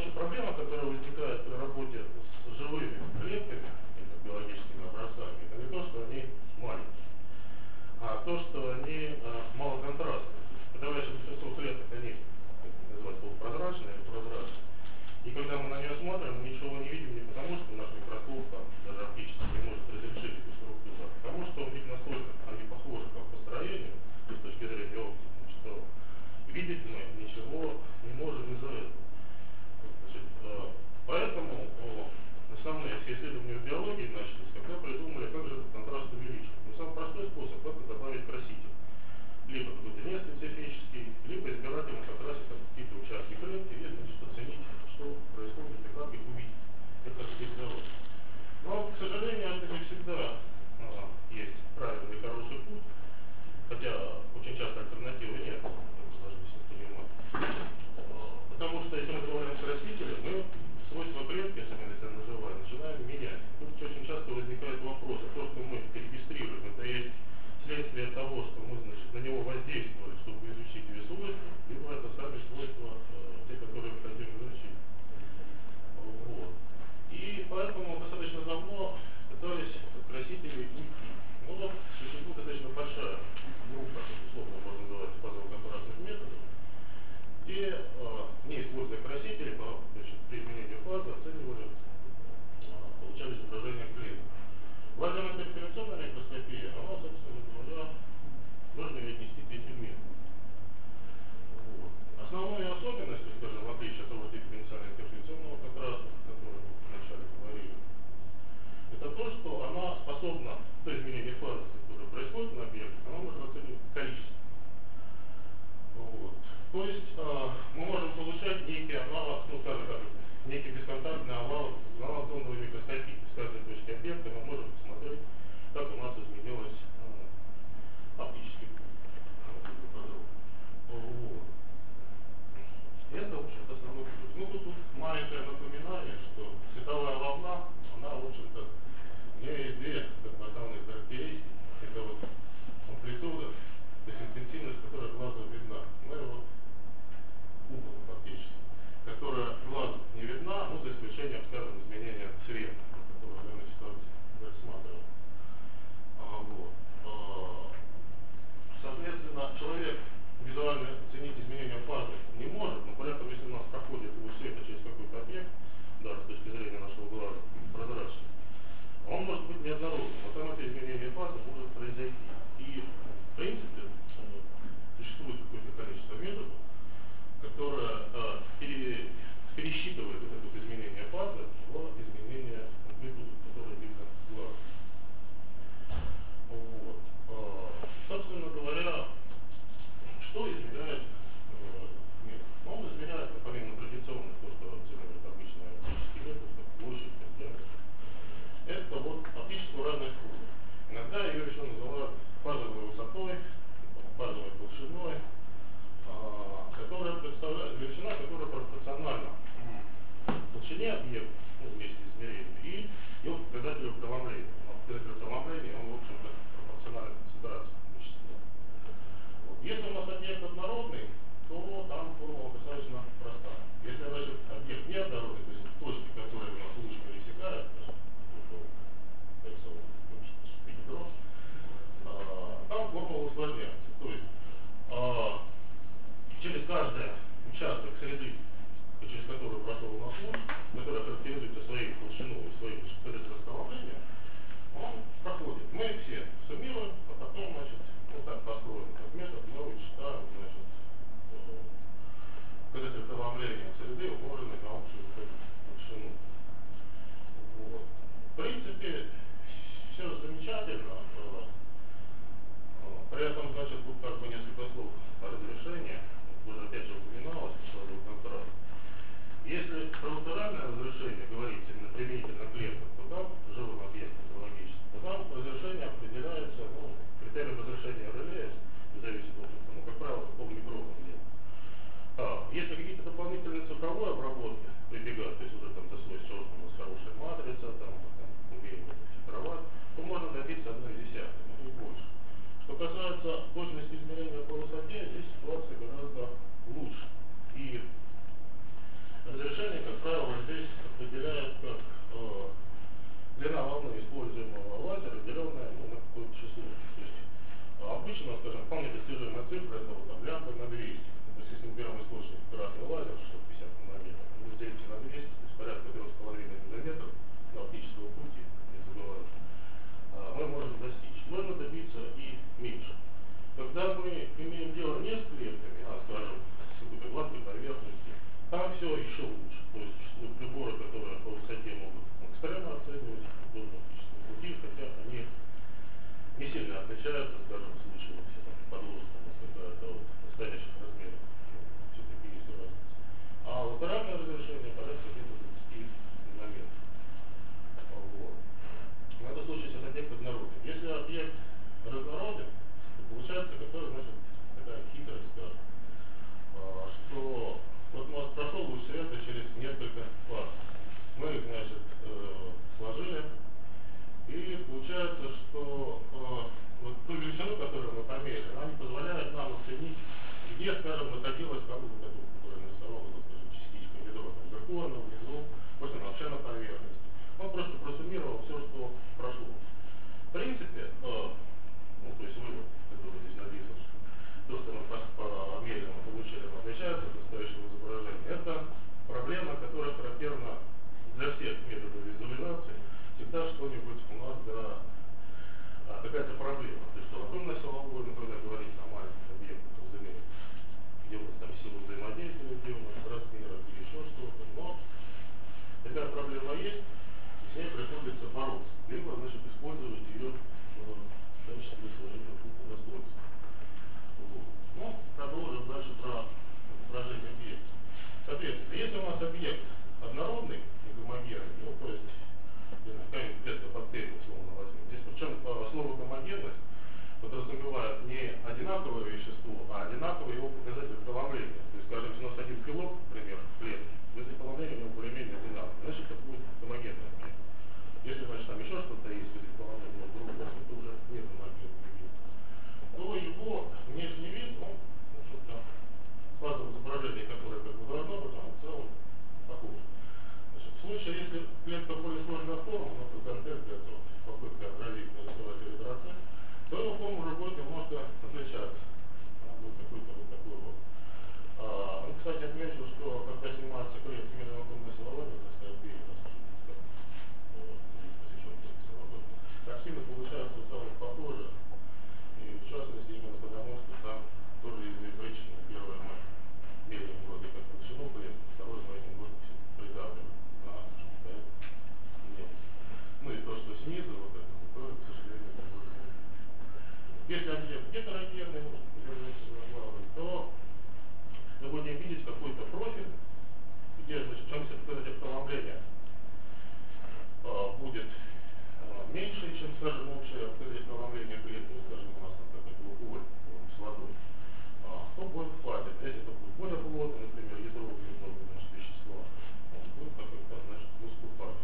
вообще проблема, которая возникает при работе с живыми клетками, или биологическими образцами, это не то, что они маленькие, а то, что они малоконтрастные. Подавляющее большинство клеток, они называют полупрозрачные или прозрачные. И когда мы на нее смотрим, мы ничего не видим не потому, что наш микроскоп там, даже оптически не может разрешить эту структуру, а потому что у них настолько они похожи как по строению, с точки зрения оптики, что видеть мы ничего не можем из-за этого. Значит, поэтому основные все исследования в биологии начались, когда придумали, как же этот контраст увеличить. Но самый простой способ — это добавить краситель. Либо какой-то неспецифический, либо избирательно покрасить какие-то участки клетки и, значит, оценить, что происходит и как их увидеть. Это спецзавод. Но, к сожалению, это не всегда есть правильный и хороший путь, хотя очень часто альтернативы нет, это должны все понимать. Потому что если мы добавляем красители, мы свойства клетки, особенно если она живая, начинаем менять. Тут очень часто возникает вопрос, а то, что мы регистрируем, это есть следствие того, что мы, значит, на него воздействовали, чтобы изучить ее свойства, либо это сами свойства, те, которые мы хотим изучить. Вот. И поэтому достаточно давно пытались от красителей уйти. Ну вот существует достаточно большая группа, условно можно называть фазово-контрастных методов, где, не используя красители, при изменении фазы оценивали, получали изображение клеток. Важная интерференционная микроскопия, она, собственно говоря, можно ее отнести к этим методам. Вот. Основной особенностью, скажем, в отличие от того дифференциального интерференционного контраста, о котором мы вначале говорили, это то, что она способна, то изменение фазы, которое происходит на объекте, она может оценивать количество. Вот. То есть мы можем получать некий аналог, ну скажем так, некий бесконтактный аналог зоновой микроскопии. С каждой точки объекта мы можем посмотреть, как у нас изменилось оптический путь. Вот. Это, в общем-то, основной плюс. Ну, тут маленькое напоминание, что световая волна, она, в общем-то, у нее есть две основные характеристики. Это вот амплитуда, то есть интенсивность, которая глазу видна. Ну и вот угол фактически, которая глазу не видна, ну, за исключением, скажем, изменения цвета, которое мы сейчас рассматриваем. Вот. Соответственно, человек визуально оценить изменения фазы не может, но при этом, если у нас проходит луч света через какой-то объект, даже с точки зрения нашего глаза, прозрачный, он может быть неоднородным, но там это изменение фазы может произойти. И, в принципе, существует какое-то количество методов, которое пересчитывает вот это вот изменение фазы в изменение амплитуды, которое видно глазом. Вот. Собственно говоря, что измеряет метод? Он измеряет, помимо традиционных, то, что оценивает обычный оптический метод, как площадь, как диаметр, это вот оптическую разность фазы. Иногда ее еще называют фазовой высотой, фазовой толщиной, которая представляет величина, которая пропорциональна толщине объекта, ну, вместе с измерением, и его показателю преломления. Показатель преломления, он, в общем-то, пропорционален концентрации вещества. Вот. Если у нас объект однородный, то там формула достаточно простая. Если, значит, объект неоднородный, то есть точки, которые у нас луч пересекает, там формула усложняется. То есть через каждый участок среды, через который прошел у нас луч, который характеризуется своей толщиной и своим расколоблением, он проходит. Мы их все суммируем, а потом, значит, вот так построим как метод, мы вычитаем, значит, показатель преломления среды, умноженный на общую толщину. Вот. В принципе, все замечательно. При этом, значит, тут как бы несколько слов о разрешении. Уже опять же упоминалось, фазовый контраст. Если про латеральное разрешение говорить именно применительно к клеткам, то там, живым объектом биологическим, то там разрешение определяется, ну, критерием разрешения Реле, зависит от, ну, как правило, полмикрона где-то. Если какие-то дополнительные цифровые обработки прибегают, то есть уже там за слой щелкнул, у нас хорошая матрица, там умеем это фильтровать, то можно добиться 1/10, но не больше. Что касается точности измерения по высоте, здесь ситуация гораздо лучше. И еще лучше. То есть существуют приборы, которые по высоте могут экстремно оценивать физические пути, хотя они не сильно отличаются, скажем, в случае подложности какая-то от настоящих размеров. Все-таки есть разница. А латеральное разрешение порядка где-то 20 нанометров. Вот. В этом случае сейчас объект однородный. Если объект разнороден, то получается какая, значит, такая хитрость, скажем, что вот у нас прошел луч света через несколько фаз. Мы их, значит, сложили, и получается, что вот ту величину, которую мы померили, она не позволяет нам оценить, где, скажем, находилась коробка, которая нарисовала, скажем, частичка ядро, там, зеркально, внизу, может, она вообще на поверхности. Он просто просуммировал все, что прошло. В принципе, то есть вывод, который здесь написан, то, что мы по меренному получили, отличается от настоящего изображения, это проблема, которая характерна для всех методов визуализации. Всегда что-нибудь у нас, да, какая-то проблема. То есть, что латунно-силовой, например, говорить о маленьких объектах, разумеется, где у нас там сила взаимодействия, где у нас размеры, или еще что-то. Но такая проблема есть, и с ней приходится бороться. Либо, значит, использовать ее в качестве своего какого-то достоинства. Вот. Ну, продолжим дальше про изображение объекта. Соответственно, если у нас объект однородный и гомогенный, ну, то есть, какая-нибудь клетка бактерий, условно возьмем. Здесь причем слово гомогенность подразумевает не одинаковое вещество, а одинаковый его показатель преломления. То есть, скажем, если у нас один белок, например, в клетке, если преломление у него более-менее одинаковое, значит, это будет гомогенный объект. Если, значит, там еще что-то есть, если преломление другого, это уже не гомогенный объект. То его внешний вид, он, в общем-то, в фазовом изображении, которое как бы должно быть, он в целом похож. В случае, если клетка более сложная форма, например, контекст это попытка отразить нарисовать эритроцит, то его форма уже будет немножко отличаться. Будет какой-то вот такой вот. Ну, кстати, отмечу, что когда снимаются клетки мерно-латунно-силовой, картины получаются в целом похожи. И в частности именно потому, что там тоже есть две причины. Первое, мы меряем вроде как толщину клетки, второе, мы этим вроде придавливаем. Ну и то, что снизу вот это, то, к сожалению, это будет. Если объект гетерогенный, то мы будем видеть какой-то профиль, где, значит, чем показатель преломления будет меньше, чем, скажем, общее показатель преломления клетки, скажем, у нас там какой-то уголь с водой, то будет в фазе. Если это будет более плотно, например, ядро глюкозы, значит, вещества, он будет какой-то, значит, выступать.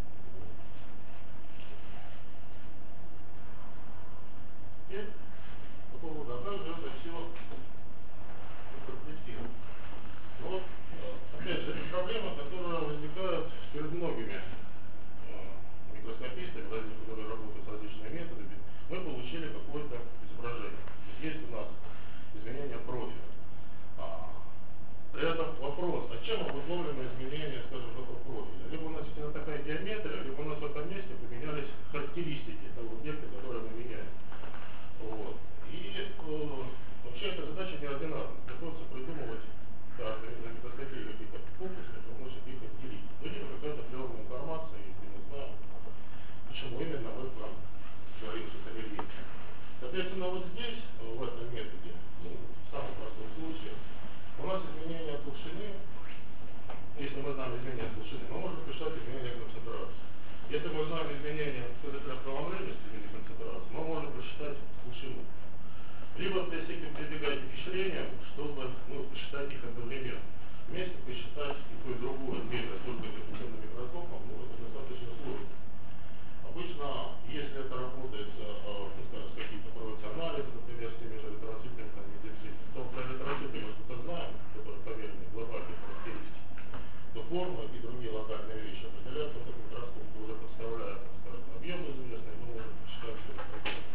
И по поводу, а также это все интерпретировать. Вот, опять же, это проблема, которая возникает перед многими микроскопистами, которые работают с различными методами. Мы получили какое-то изображение. Есть у нас изменение профиля. При этом вопрос, а чем обусловлено изменение, скажем, этого профиля? Либо у нас именно такая геометрия, либо у нас в этом месте поменялись характеристики того объекта, который мы меняем. Вот. И вообще эта задача неординарная. Приходится придумывать на микроскопии какие-то фокусы, чтобы значит их отделить. Либо какая-то природная информация, если не знаем, почему именно мы там говорим, что это рельеф. Соответственно, вот здесь, в этом методе, в самом простом случае, у нас изменение толщины, если мы знаем изменение толщины, мы можем посчитать изменение концентрации. Если мы знаем изменение преломления, изменение концентрации, мы можем посчитать толщину. Либо прибегать к ухищрениям, чтобы посчитать их одновременно. Вместе посчитать и то, и другое, меряя только дифференциальным микроскопом, это достаточно сложно. Обычно, если это работает с какими-то проводятся анализы, например, с теми же эритроцитами, то про эритроциты мы что-то знаем, которые померены глобальные характеристики, то формы и другие локальные вещи определяются под микроскопом, уже подставляют, скажем, объем известный, мы можем посчитать все это.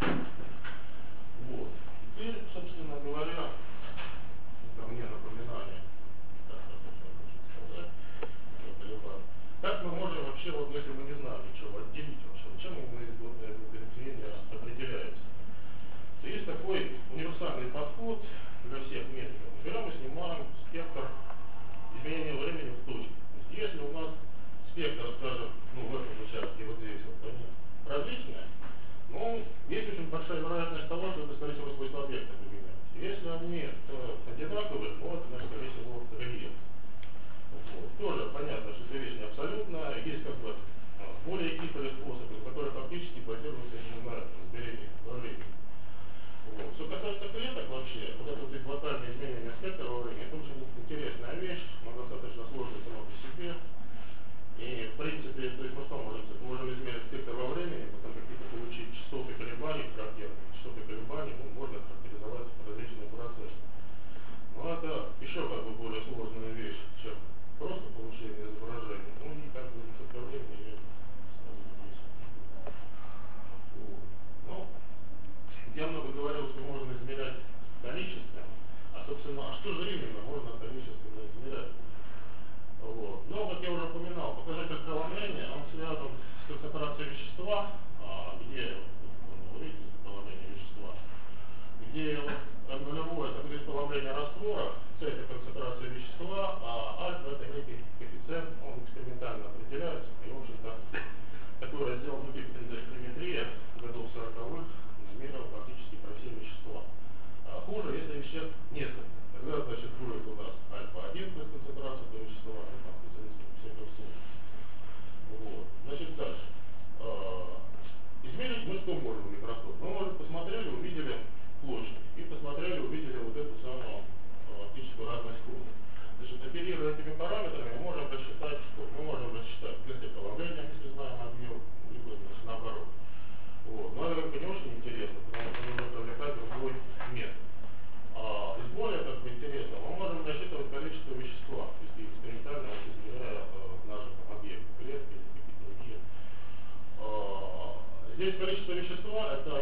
Вот. Теперь, собственно говоря, ко мне напоминание,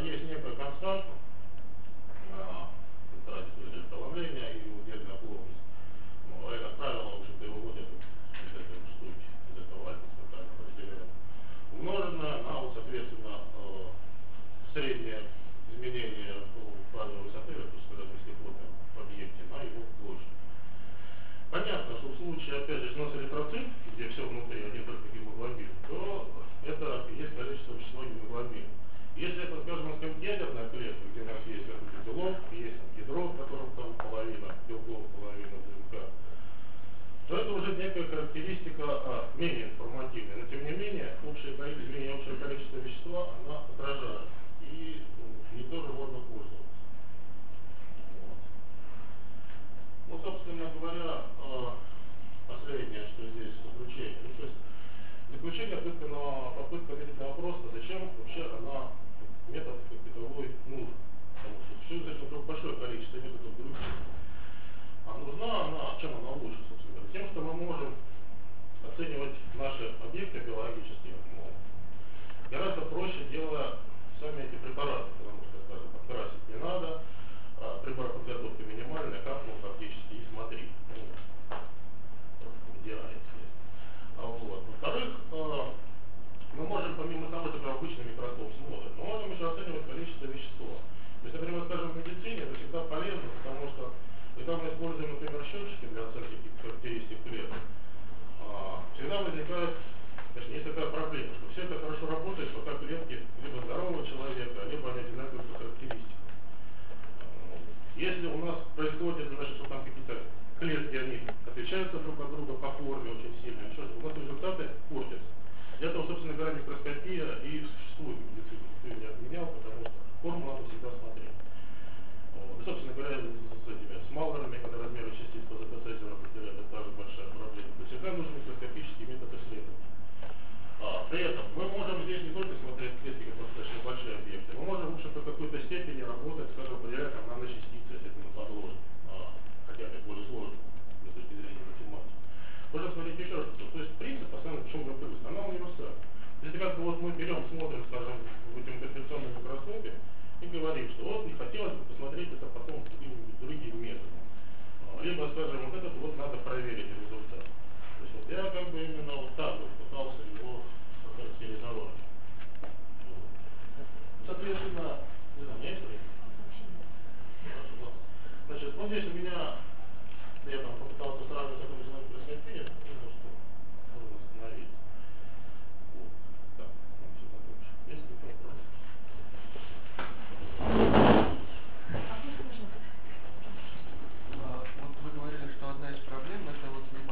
есть некая константа, тратит преломления и удельная плотность. Ну, а как правило, в общем-то, и выводят из этой штуки, из этого альфа определенного. Умноженное на, вот, соответственно, среднее изменение фазовой высоты, то есть скоростной плоти в объекте, на его площадь. Понятно, что в случае, опять же, износа эритроцит, где все внутри, один только гемоглобин, то это есть количество вещества гемоглобина. Если это, скажем, ядерная клетка, где у нас есть какой-то белок, есть ядро, в котором там половина белков, половина ДНК, то это уже некая характеристика менее информативная. Но тем не менее, общее количество вещества она отражает. И не тоже можно пользоваться. Вот. Ну, собственно говоря, последнее, что здесь заключение. Ну, то есть заключение попытка ответить на вопрос, зачем вообще она метод как таковой нужен. Потому что существует достаточно большое количество методов других. А нужна она, чем она лучше, собственно говоря? Тем, что мы можем оценивать наши объекты биологические, гораздо проще, делая сами эти препараты, потому что, скажем, подкрасить не надо, приборподготовка минимальная, капнул фактически и смотри. В идеале, вот. Во-вторых, мы можем помимо того, что обычный микроскоп смотрит, мы можем еще оценивать количество вещества. То есть, например, скажем, в медицине это всегда полезно, потому что когда мы используем, например, счетчики для оценки характеристик клеток, всегда возникает, точнее, есть такая проблема, что все это хорошо работает, пока клетки либо здорового человека, либо они одинаковые по характеристикам. Если у нас происходит, значит, что там какие-то клетки, они отличаются друг от друга по форме очень сильно, у нас результаты портятся. Для этого, собственно говоря, микроскопия и существует в медицине, никто ее не отменял, потому что форму надо всегда смотреть. Вот. И, собственно говоря, с малыми, когда размеры частиц по ЗПС определяют, это также большая проблема. То есть всегда нужен микроскопический метод исследования. При этом мы можем здесь не только смотреть клетки, как достаточно большие объекты, мы можем, в общем-то, в какой-то степени работать, скажем, определять там наночастицы, если это мы подложим, хотя это более сложно с точки зрения математики. Можем смотреть еще что-то. То есть принцип, основной, почему мы плюс, она универсальна. Если как бы вот мы берем, смотрим, скажем, в этом интерференционном микроскопе и говорим, что вот не хотелось бы посмотреть это потом каким-нибудь другим методом. Либо, скажем, вот этот вот надо проверить результат. То есть вот я как бы именно вот так вот пытался его характеризовать. Соответственно, не знаю, есть время? Значит, вот здесь у меня, я там попытался сразу с этим человеком просветить, потому что можно остановиться. Вот. Так, все закончим. Есть какие-то вопросы? Вот вы говорили, что одна из проблем это вот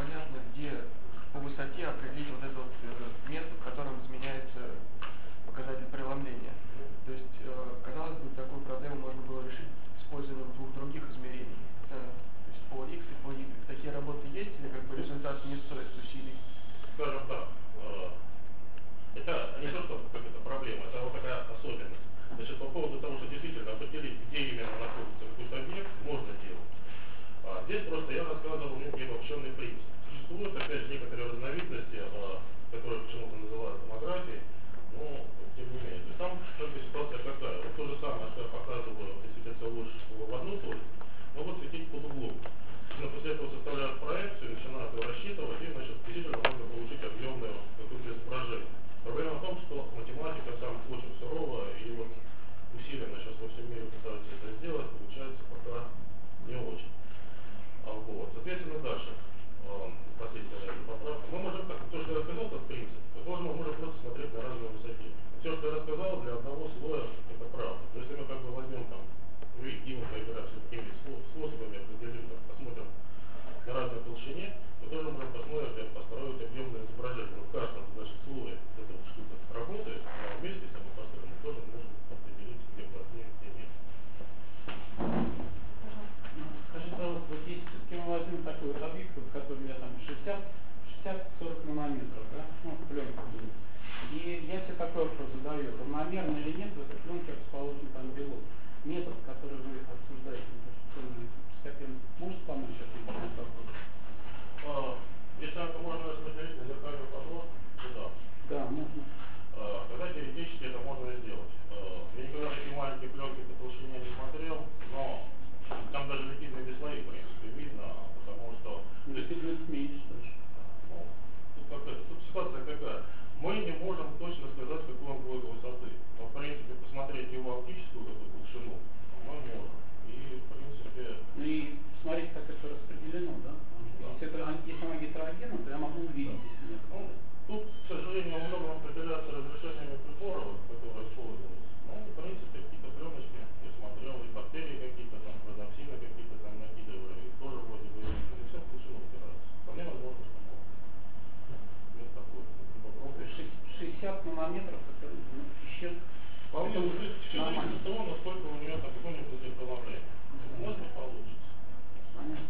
течет. Поэтому все зависит от того, насколько у нее там какое-нибудь преломление. Может быть, получится. Понятно.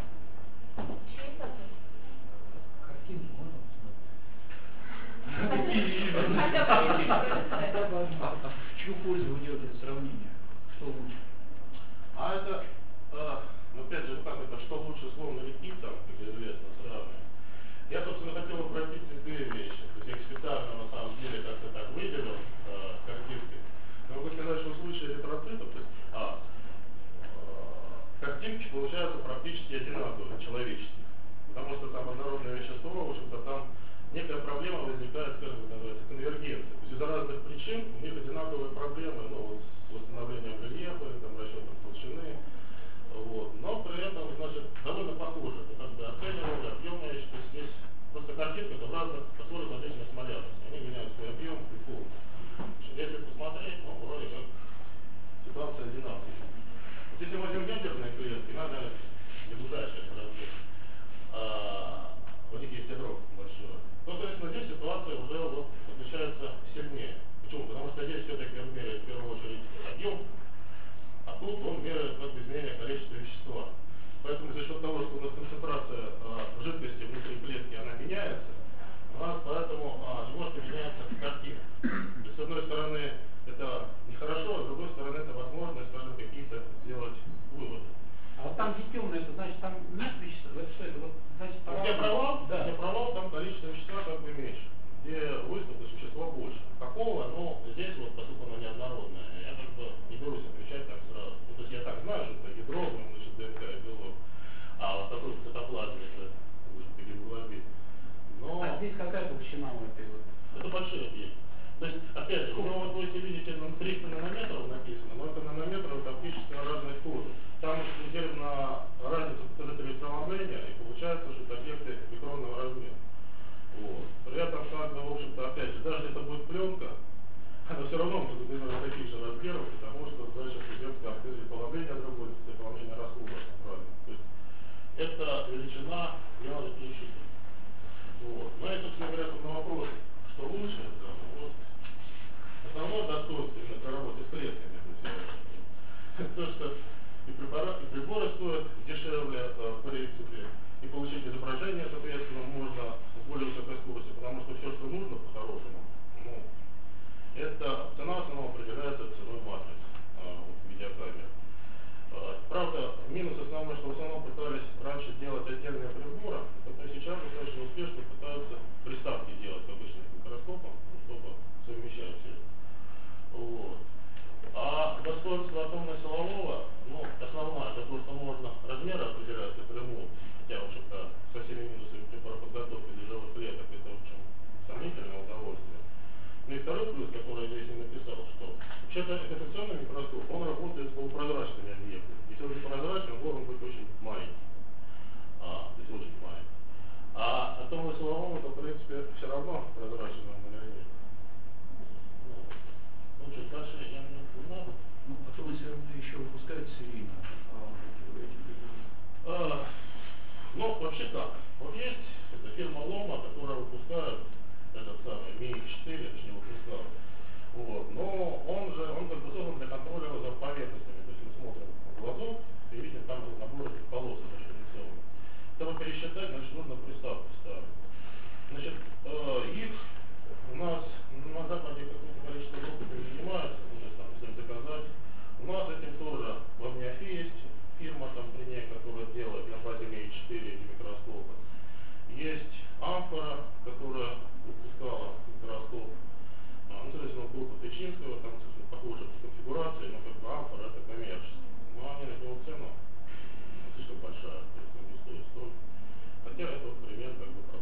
Картинки можно посмотреть? В чью пользу вы делаете это сравнение? Что лучше? А это, опять же, как это, что лучше словно летит, там, как известно, сравнивать. Я, собственно, хотел обратить две вещи. То есть я их специально, на самом деле, как-то так выделил картинки. Но могу сказать, что в случае эритроцитов, то есть, картинки получаются практически одинаковые, человеческие. Потому что там однородное вещество, в общем-то, там некая проблема возникает, скажем, называется конвергенция. То есть из-за разных причин у них одинаковые проблемы, ну, вот, с восстановлением рельефа, там, расчетом толщины. Вот. Но при этом, значит, довольно похоже. Это как бы оценивали объемы, что здесь просто картинка в разных условиях различной смолярности. Они меняют свой объем и форму. Если посмотреть, ну, вроде как ситуация одинаковая. Вот если мы возьмем гендерные клетки, надо не ближайшие разбор. У них есть ядро большое. То, соответственно, здесь ситуация уже вот отличается сильнее. Почему? Потому что здесь все-таки он меряет в первую очередь объем, а тут он меряет как бы изменение количества вещества. Поэтому за счет того, что у нас концентрация жидкости внутри клетки, она меняется, у нас поэтому немножко меняется картина. То есть, с одной стороны, это нехорошо, а с другой стороны, это возможность, скажем, какие-то сделать выводы. А вот там, где темно, это значит, там нет вещества? Это что это? Вот, значит, Где провал, да. где провал, там количество вещества как бы меньше. Где выставка существа больше. Какого? Ну, здесь вот, поскольку оно неоднородное, я как бы не берусь отвечать так сразу. Ну, то есть я так знаю, что это ядро, значит, ДНК и белок. А вот такой цитоплазме это уже гемоглобин. Но А здесь какая толщина у этой вот? это большой объект. То есть, опять же, ну вот вы если видите, 300 нанометров написано, но это нанометры практически на разной скорости. Там мы смотрим на разницу показателей преломления, и получается, что это объекты микронного размера. Вот. При этом, как бы, в общем-то, опять же, даже если это будет пленка, она все равно будет примерно таких же размеров, потому что дальше идет показатель преломления другой, преломление расхода. То есть, это величина ионозаключителя. Вот. Но я, собственно говоря, тут на вопрос, что лучше, это вот, основное достоинство именно при работе с клетками, то, что и приборы стоят дешевле, в принципе, и получить изображение, соответственно, можно с более высокой скоростью, потому что все, что нужно по-хорошему, ну, это цена в основном определяется ценой матриц в видеокамере. Правда, минус основной, что в основном пытались раньше делать отдельные приборы, но сейчас достаточно успешно пытаются приставки делать к обычным микроскопам, чтобы совмещать все это. Вот. А достоинство атомно-силового, ну, основное, это то, что можно размеры определять напрямую, хотя, в общем-то, со всеми минусами подготовки для живых клеток, это, в общем, сомнительное удовольствие. Ну и второй плюс, который я здесь не написал, что вообще-то инфекционный микроскоп, он работает с полупрозрачными объектами. Если он прозрачный, он должен быть очень маленький. То есть очень маленький. А атомно-силовому, то, в принципе, все равно прозрачный монолит. Ну что, дальше я не знаю. Ну, потом все равно еще выпускают серийно. Ну, вообще так. Вот есть эта фирма Лома, которая выпускает этот самый Ми-4, точнее выпускал. Вот. Но он как бы создан для контроля за поверхностями. То есть мы смотрим в глазок и видим там набор этих полос информационных. Чтобы пересчитать, значит, нужно приставку ставить. Значит, их у нас на Западе какое-то количество групп этим занимается, там, если заказать. У нас этим тоже в Амниофе есть фирма там при ней, которая делает на базе Ми-4 эти микроскопы. Есть Амфора, которая выпускала микроскоп. Ну, соответственно, группа Тычинского, там, собственно, похожая по конфигурации, но как бы Амфора это коммерческий. Но они на его цену слишком большая, то есть не стоит столько. Хотя это вот пример как бы